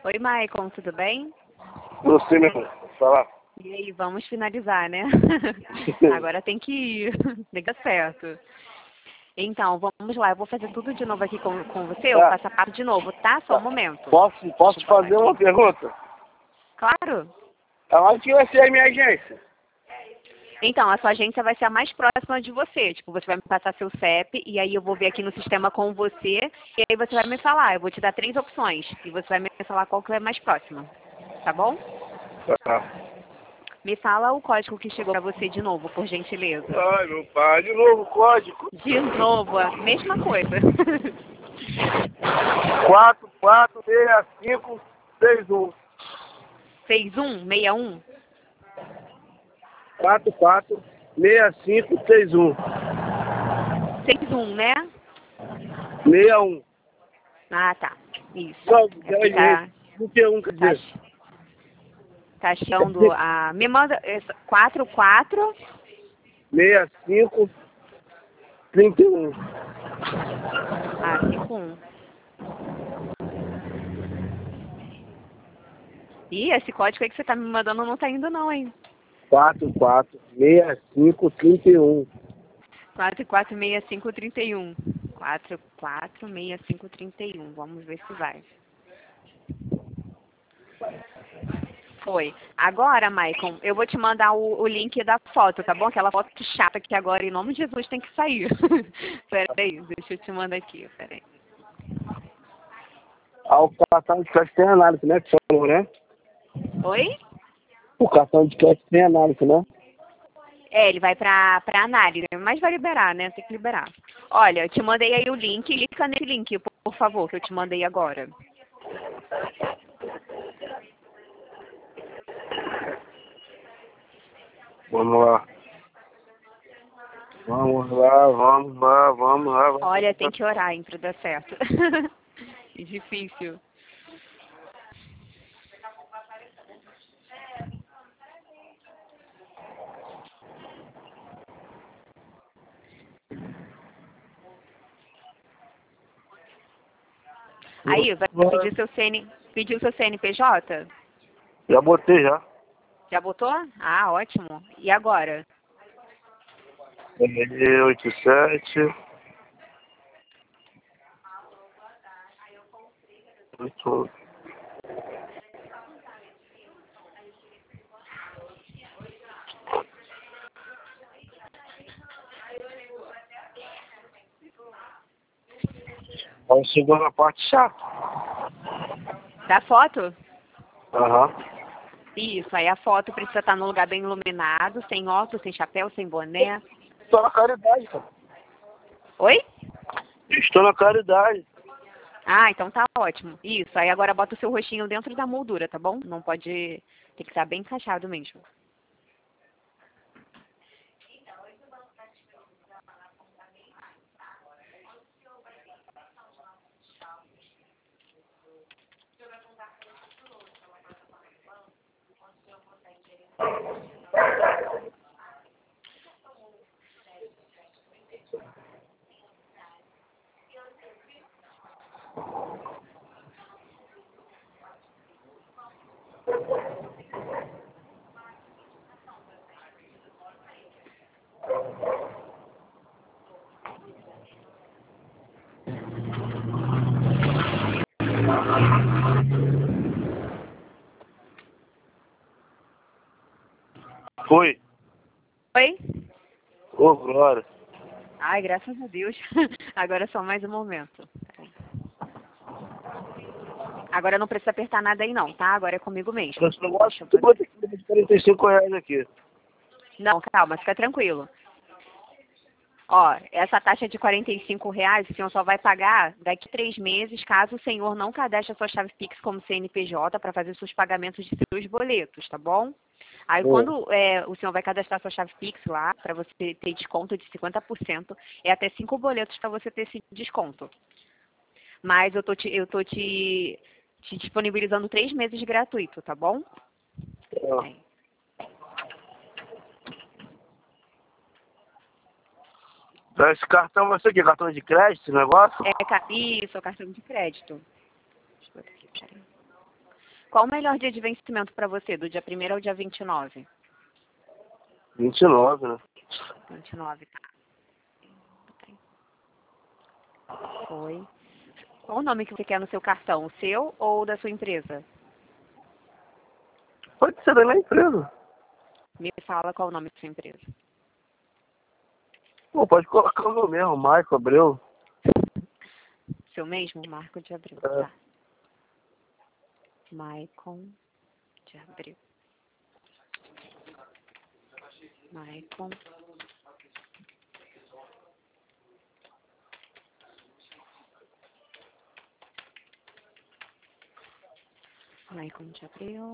Oi, Maicon, tudo bem? Você mesmo, falar. E aí, vamos finalizar, né? Agora tem que ir, tem que dar certo. Então, vamos lá, eu vou fazer tudo de novo aqui com você, eu faço a parte de novo, tá? Só um momento. Posso te fazer uma pergunta? Claro. Aonde que vai ser a minha agência? Então, a sua agência vai ser a mais próxima de você. Tipo, você vai me passar seu CEP e aí eu vou ver aqui no sistema com você e aí você vai me falar. Eu vou te dar 3 opções e você vai me falar qual que é mais próxima. Tá bom? Tá. Me fala o código que chegou pra você de novo, por gentileza. Ai, meu pai, de novo o código. De novo, a mesma coisa. 446561. 6161? 446561. 61, né? 61. Ah, tá. Isso. Não, Aqui tá, 21, quer dizer. tá achando a... Me manda 44... 6531. Ah, 51. Ih, esse código aí que você tá me mandando não tá indo não, hein? 446531. 446531. 446531. Vamos ver se vai. Foi. Agora, Maicon, eu vou te mandar o link da foto, tá bom? Aquela foto chata que agora, em nome de Jesus, tem que sair. Peraí, deixa eu te mandar aqui, peraí. Ah, o cartão de crédito tem análise, né? Que falou, né? Oi? O cartão de crédito tem análise, né? É, ele vai pra análise, mas vai liberar, né? Tem que liberar. Olha, eu te mandei aí o link, clica nesse link, por favor, que eu te mandei agora. Vamos lá. Vamos lá, vamos lá, vamos lá. Olha, tem que orar, hein, pra dar certo. É difícil. Aí, vai pedir pediu seu CNPJ? Já botei já. Já botou? Ah, ótimo. E agora? 87. 8. Aí chegou na parte chata. Da foto? Aham. Isso, aí a foto precisa estar num lugar bem iluminado, sem óculos, sem chapéu, sem boné. Estou na caridade, cara. Oi? Estou na caridade. Ah, então tá ótimo. Isso, aí agora bota o seu rostinho dentro da moldura, tá bom? Não pode... Tem que estar bem encaixado mesmo. Foi. Oi? Ô, glória. Ai, graças a Deus. Agora é só mais um momento. Peraí. Agora não precisa apertar nada aí não, tá? Agora é comigo mesmo. Eu não gosto de botar de R$ 45 aqui. Não, calma, fica tranquilo. Ó, essa taxa de R$ 45, o senhor só vai pagar daqui a 3 meses, caso o senhor não cadastre a sua chave Pix como CNPJ para fazer seus pagamentos de seus boletos, tá bom? Aí quando o senhor vai cadastrar sua chave Pix lá, para você ter desconto de 50%, é até 5 boletos para você ter esse desconto. Mas eu tô te disponibilizando 3 meses gratuito, tá bom? É. Esse cartão vai ser o quê? Cartão de crédito, esse negócio? Isso, é o cartão de crédito. Deixa eu botar aqui, peraí. Qual o melhor dia de vencimento para você, do dia 1º ao dia 29? 29, né? 29, tá. Foi. Qual o nome que você quer no seu cartão? O seu ou da sua empresa? Pode ser da minha empresa. Me fala qual o nome da sua empresa. Pô, pode colocar o meu mesmo, Maico Abreu. Seu mesmo? Marco de Abreu. É. Tá. Maicon de Abreu. Maicon. Maicon de Abreu.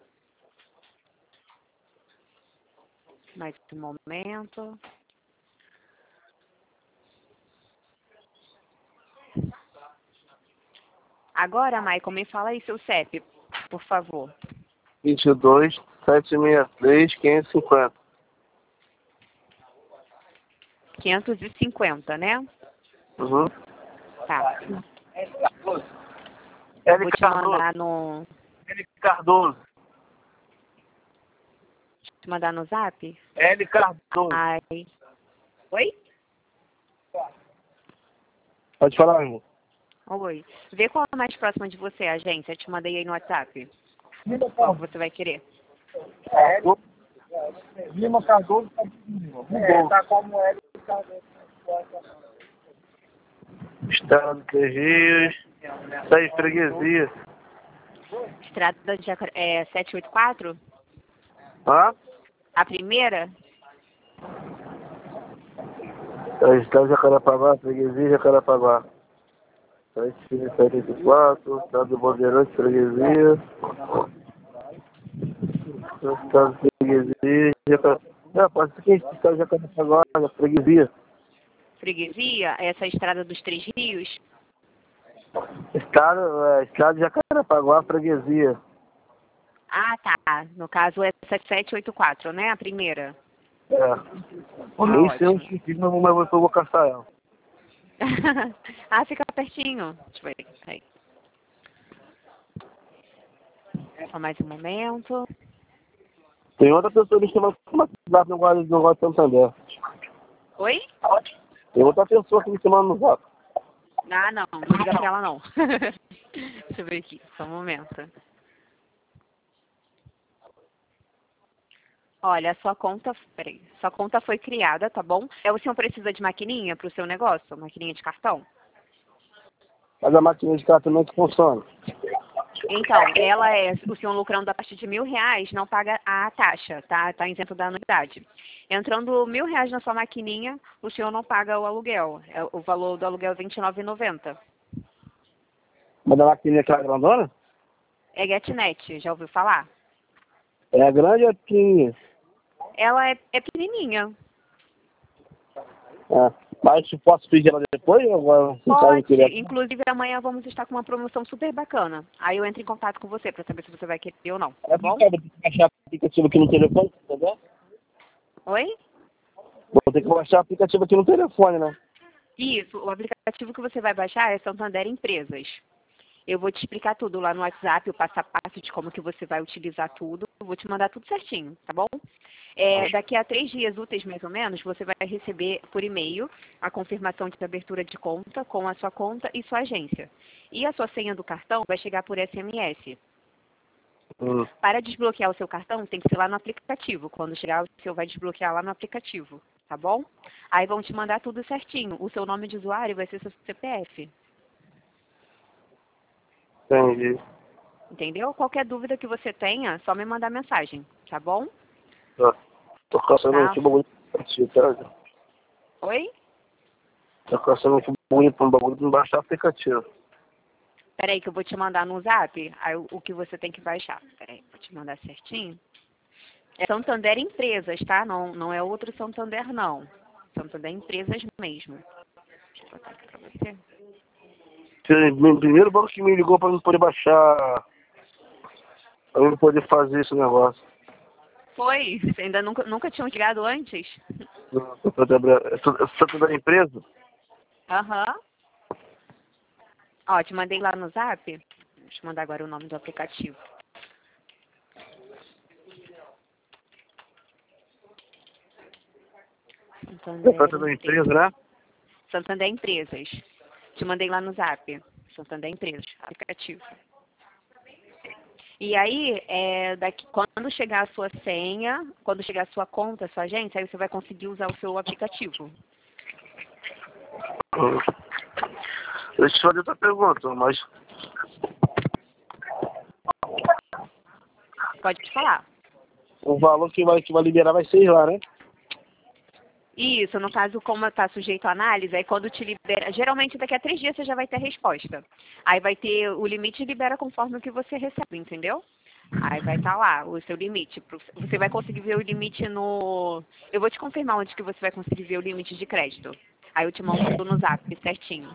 Mais um momento. Agora, Maicon, me fala aí seu CEP, por favor. 22 763 550. 550, né? Uhum. Tá. L. Vou te Cardoso. mandar no... L. Cardoso. Te mandar no zap? L. Cardoso. Ai. Oi? Pode falar, irmão. Oi. Vê qual é a mais próxima de você, agência. Eu te mandei aí no WhatsApp. Qual você vai querer? Lima Cardoso tá comigo. Tá como L. Cardoso. Estado de Três Rios. Tá em freguesia. Estrada de Jacaré... 784? Hã? A primeira? Estado de Jacarepaguá, freguesia Jacarepaguá. 784, estado de Bandeirante, freguesia. Estado de freguesia, pode ser que estado de Jacarepaguá, freguesia. Freguesia? Essa estrada dos Três Rios? Estado de Jacarepaguá, freguesia. Ah, tá. No caso é 7784, né? A primeira. Nem sei ótimo. onde fica, mas eu vou caçar ela. Ah, fica pertinho. Deixa eu ver. Aí. Só mais um momento. Tem outra pessoa que chama WhatsApp no Guarda de Santander. Oi? Tem outra pessoa que me chama no Zap. Ah, não. Não liga pra ela, não. Deixa eu ver aqui. Só um momento. Olha, sua conta foi criada, tá bom? O senhor precisa de maquininha para o seu negócio? Maquininha de cartão? Mas a máquina de cartão não funciona. Então, o senhor lucrando a partir de R$ 1.000, não paga a taxa, tá? Tá isento da anuidade. Entrando R$ 1.000 na sua maquininha, o senhor não paga o aluguel. O valor do aluguel é R$ 29,90. Mas a máquina que é grandona? É GetNet, já ouviu falar? É a grande ou é pequenininha? Ela é pequenininha. Mas eu posso pedir ela depois ou agora? Pode. Inclusive, amanhã vamos estar com uma promoção super bacana. Aí eu entro em contato com você para saber se você vai querer ou não, tá bom? Vou ter que baixar o aplicativo aqui no telefone, entendeu? Oi? Vou ter que baixar o aplicativo aqui no telefone, né? Isso, o aplicativo que você vai baixar é Santander Empresas. Eu vou te explicar tudo lá no WhatsApp, o passo a passo de como que você vai utilizar tudo. Eu vou te mandar tudo certinho, tá bom? Daqui a 3 dias úteis, mais ou menos, você vai receber por e-mail a confirmação de abertura de conta com a sua conta e sua agência. E a sua senha do cartão vai chegar por SMS. Para desbloquear o seu cartão, tem que ser lá no aplicativo. Quando chegar, o senhor vai desbloquear lá no aplicativo, tá bom? Aí vão te mandar tudo certinho. O seu nome de usuário vai ser seu CPF. Entendi. Entendeu? Qualquer dúvida que você tenha, só me mandar mensagem, tá bom? Tô caçando um bagulho pra ti, tá? Oi? Tô caçando um bagulho pra baixar o aplicativo. Peraí que eu vou te mandar no zap aí, o que você tem que baixar. Peraí, vou te mandar certinho. É Santander Empresas, tá? Não é outro Santander, não. Santander Empresas mesmo. Deixa eu botar aqui pra você. O primeiro banco que me ligou pra eu poder baixar, pra eu poder fazer esse negócio. Foi? Você ainda nunca tinham ligado antes? Santander Empresa? Aham. Ó, te mandei lá no zap. Deixa eu mandar agora o nome do aplicativo. Trata da empresa, né? Santander Empresas. Te mandei lá no Zap. Santander Empresas, aplicativo. E aí, quando chegar a sua senha, quando chegar a sua conta, a sua agência, aí você vai conseguir usar o seu aplicativo. Deixa eu te fazer outra pergunta, mas Pode te falar. o valor que vai liberar vai ser lá, né? Isso, no caso, como está sujeito à análise, aí quando te libera, geralmente daqui a 3 dias você já vai ter a resposta. Aí vai ter, o limite libera conforme o que você recebe, entendeu? Aí vai estar lá o seu limite. Você vai conseguir ver o limite no... Eu vou te confirmar onde que você vai conseguir ver o limite de crédito. Aí eu te mando no Zap certinho.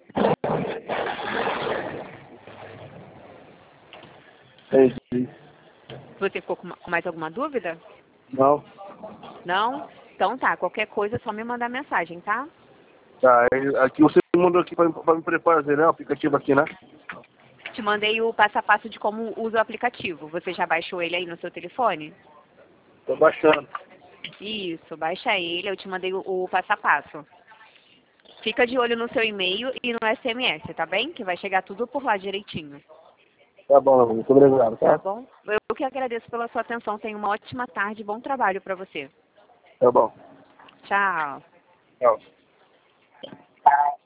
Entendi. Você ficou com mais alguma dúvida? Não. Não? Então tá, qualquer coisa é só me mandar mensagem, tá? Tá, aqui você mandou aqui pra me fazer, né? O aplicativo aqui, né? Te mandei o passo a passo de como usa o aplicativo. Você já baixou ele aí no seu telefone? Tô baixando. Isso, baixa ele, eu te mandei o passo a passo. Fica de olho no seu e-mail e no SMS, tá bem? Que vai chegar tudo por lá direitinho. Tá bom, muito obrigado, Tá tá? bom? Eu que agradeço pela sua atenção. Tenha uma ótima tarde, bom trabalho pra você. Tá bom. Tchau. Tchau.